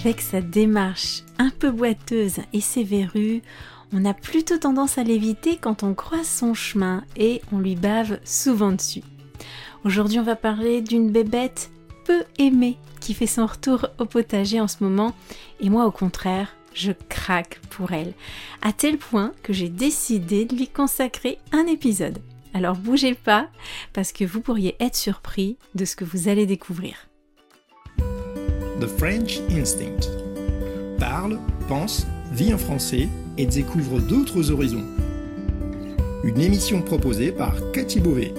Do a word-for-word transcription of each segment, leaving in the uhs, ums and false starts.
Avec sa démarche un peu boiteuse et ses verrues, on a plutôt tendance à l'éviter quand on croise son chemin et on lui bave souvent dessus. Aujourd'hui, on va parler d'une bébête peu aimée qui fait son retour au potager en ce moment et moi au contraire, je craque pour elle, à tel point que j'ai décidé de lui consacrer un épisode. Alors bougez pas parce que vous pourriez être surpris de ce que vous allez découvrir. The French Instinct. Parle, pense, vit en français et découvre d'autres horizons. Une émission proposée par Cathy Beauvais.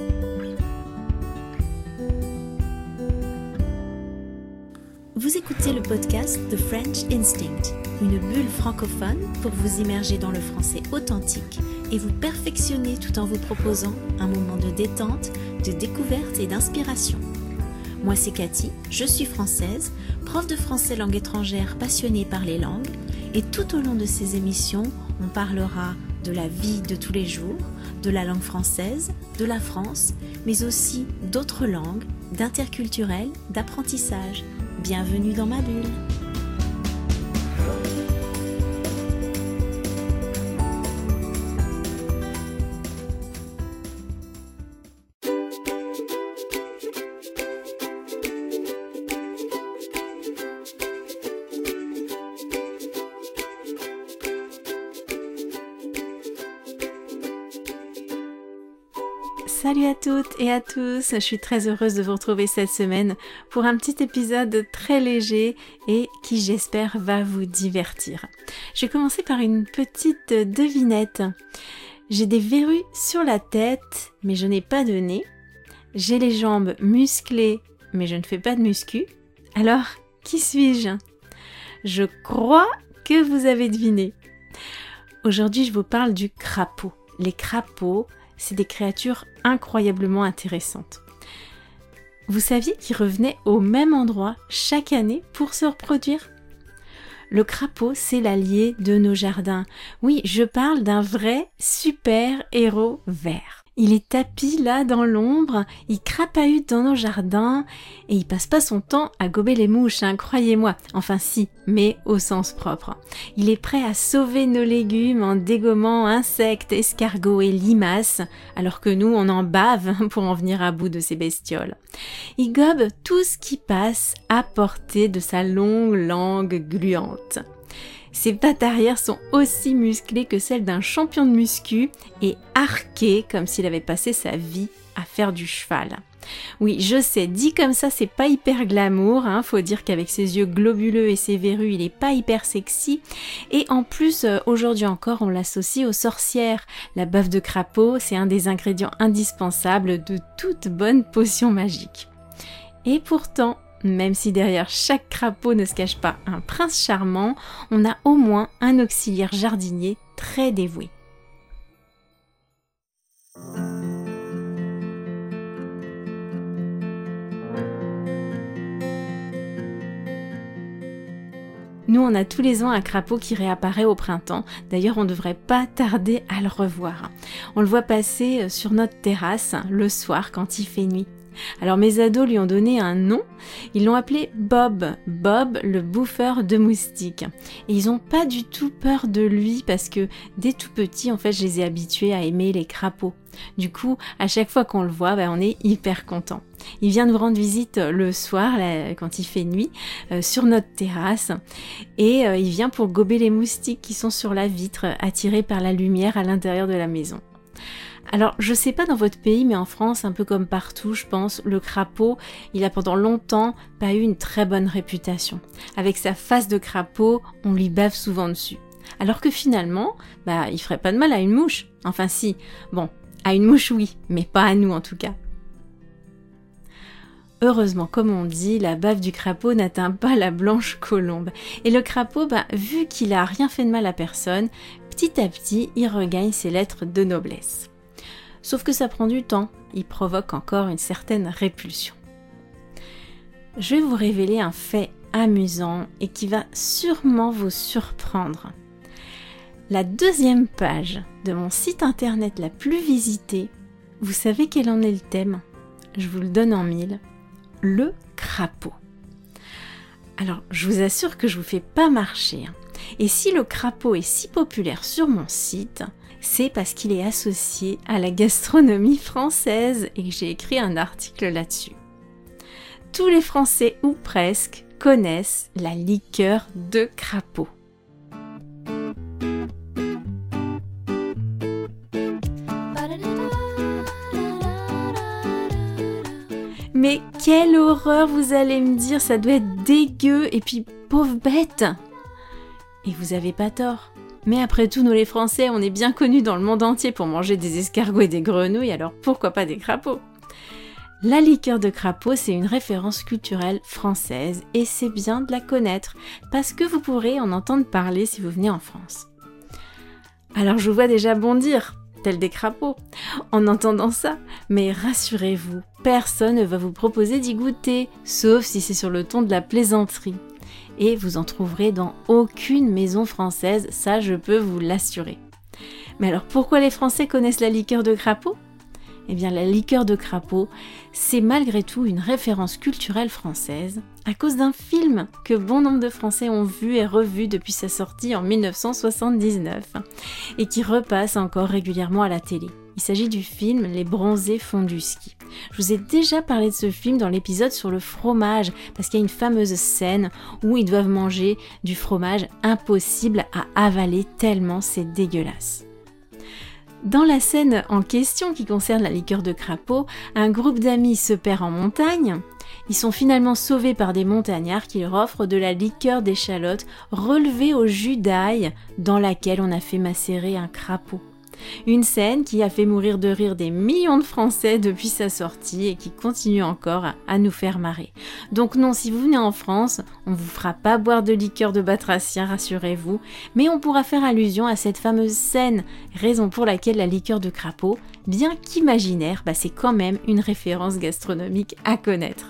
Vous écoutez le podcast The French Instinct, une bulle francophone pour vous immerger dans le français authentique et vous perfectionner tout en vous proposant un moment de détente, de découverte et d'inspiration. Moi c'est Cathy, je suis française, prof de français langue étrangère passionnée par les langues et tout au long de ces émissions, on parlera de la vie de tous les jours, de la langue française, de la France, mais aussi d'autres langues, d'interculturel, d'apprentissage. Bienvenue dans ma bulle. Salut à toutes et à tous, je suis très heureuse de vous retrouver cette semaine pour un petit épisode très léger et qui j'espère va vous divertir. Je vais commencer par une petite devinette. J'ai des verrues sur la tête mais je n'ai pas de nez. J'ai les jambes musclées mais je ne fais pas de muscu. Alors, qui suis-je ? Je crois que vous avez deviné. Aujourd'hui, je vous parle du crapaud. Les crapauds, c'est des créatures incroyablement intéressantes. Vous saviez qu'ils revenaient au même endroit chaque année pour se reproduire ? Le crapaud, c'est l'allié de nos jardins. Oui, je parle d'un vrai super-héros vert. Il est tapi là dans l'ombre, il crapahute dans nos jardins et il passe pas son temps à gober les mouches, hein, croyez-moi. Enfin si, mais au sens propre. Il est prêt à sauver nos légumes en dégommant insectes, escargots et limaces, alors que nous on en bave pour en venir à bout de ces bestioles. Il gobe tout ce qui passe à portée de sa longue langue gluante. Ses pattes arrière sont aussi musclées que celles d'un champion de muscu et arquées comme s'il avait passé sa vie à faire du cheval. Oui, je sais, dit comme ça, c'est pas hyper glamour, hein. Faut dire qu'avec ses yeux globuleux et ses verrues, il est pas hyper sexy. Et en plus, euh, aujourd'hui encore, on l'associe aux sorcières. La bave de crapaud, c'est un des ingrédients indispensables de toute bonne potion magique. Et pourtant, même si derrière chaque crapaud ne se cache pas un prince charmant, on a au moins un auxiliaire jardinier très dévoué. Nous, on a tous les ans un crapaud qui réapparaît au printemps. D'ailleurs, on ne devrait pas tarder à le revoir. On le voit passer sur notre terrasse le soir quand il fait nuit. Alors mes ados lui ont donné un nom, ils l'ont appelé Bob, Bob le bouffeur de moustiques. Et ils n'ont pas du tout peur de lui parce que dès tout petit, en fait, je les ai habitués à aimer les crapauds. Du coup, à chaque fois qu'on le voit, bah, on est hyper content. Il vient nous rendre visite le soir, là, quand il fait nuit, euh, sur notre terrasse. Et euh, il vient pour gober les moustiques qui sont sur la vitre, attirés par la lumière à l'intérieur de la maison. Alors, je sais pas dans votre pays, mais en France, un peu comme partout, je pense, le crapaud, il a pendant longtemps pas eu une très bonne réputation. Avec sa face de crapaud, on lui bave souvent dessus. Alors que finalement, bah, il ferait pas de mal à une mouche. Enfin si, bon, à une mouche oui, mais pas à nous en tout cas. Heureusement, comme on dit, la bave du crapaud n'atteint pas la blanche colombe. Et le crapaud, bah, vu qu'il a rien fait de mal à personne, petit à petit, il regagne ses lettres de noblesse. Sauf que ça prend du temps, il provoque encore une certaine répulsion. Je vais vous révéler un fait amusant et qui va sûrement vous surprendre. La deuxième page de mon site internet la plus visitée, vous savez quel en est le thème ? Je vous le donne en mille. Le crapaud. Alors, je vous assure que je vous fais pas marcher. Et si le crapaud est si populaire sur mon site, c'est parce qu'il est associé à la gastronomie française et que j'ai écrit un article là-dessus. Tous les Français, ou presque, connaissent la liqueur de crapaud. Mais quelle horreur, vous allez me dire, ça doit être dégueu et puis pauvre bête. Et vous avez pas tort. Mais après tout, nous les Français, on est bien connus dans le monde entier pour manger des escargots et des grenouilles, alors pourquoi pas des crapauds? La liqueur de crapaud, c'est une référence culturelle française et c'est bien de la connaître parce que vous pourrez en entendre parler si vous venez en France. Alors je vous vois déjà bondir, tel des crapauds, en entendant ça, mais rassurez-vous, personne ne va vous proposer d'y goûter, sauf si c'est sur le ton de la plaisanterie. Et vous en trouverez dans aucune maison française, ça je peux vous l'assurer. Mais alors pourquoi les Français connaissent la liqueur de crapaud ? Eh bien la liqueur de crapaud, c'est malgré tout une référence culturelle française à cause d'un film que bon nombre de Français ont vu et revu depuis sa sortie en mille neuf cent soixante-dix-neuf et qui repasse encore régulièrement à la télé. Il s'agit du film Les Bronzés font du ski. Je vous ai déjà parlé de ce film dans l'épisode sur le fromage, parce qu'il y a une fameuse scène où ils doivent manger du fromage impossible à avaler tellement c'est dégueulasse. Dans la scène en question qui concerne la liqueur de crapaud, un groupe d'amis se perd en montagne. Ils sont finalement sauvés par des montagnards qui leur offrent de la liqueur d'échalote relevée au jus d'ail dans laquelle on a fait macérer un crapaud. Une scène qui a fait mourir de rire des millions de Français depuis sa sortie et qui continue encore à nous faire marrer. Donc non, si vous venez en France, on ne vous fera pas boire de liqueur de batracien, rassurez-vous, mais on pourra faire allusion à cette fameuse scène, raison pour laquelle la liqueur de crapaud, bien qu'imaginaire, bah c'est quand même une référence gastronomique à connaître.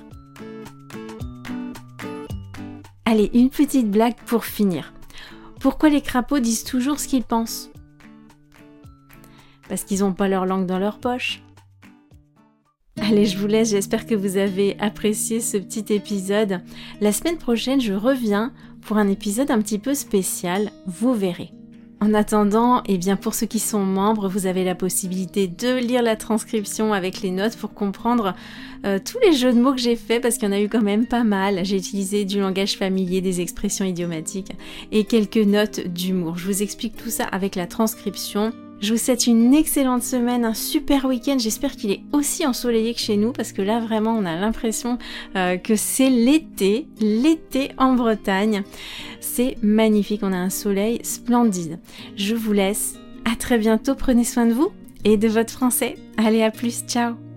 Allez, une petite blague pour finir. Pourquoi les crapauds disent toujours ce qu'ils pensent ? Parce qu'ils n'ont pas leur langue dans leur poche. Allez, je vous laisse, j'espère que vous avez apprécié ce petit épisode. La semaine prochaine, je reviens pour un épisode un petit peu spécial, vous verrez. En attendant, eh bien pour ceux qui sont membres, vous avez la possibilité de lire la transcription avec les notes pour comprendre euh, tous les jeux de mots que j'ai faits, parce qu'il y en a eu quand même pas mal. J'ai utilisé du langage familier, des expressions idiomatiques et quelques notes d'humour. Je vous explique tout ça avec la transcription. Je vous souhaite une excellente semaine, un super week-end. J'espère qu'il est aussi ensoleillé que chez nous parce que là vraiment on a l'impression euh, que c'est l'été, l'été en Bretagne. C'est magnifique, on a un soleil splendide. Je vous laisse, à très bientôt, prenez soin de vous et de votre français. Allez, à plus, ciao!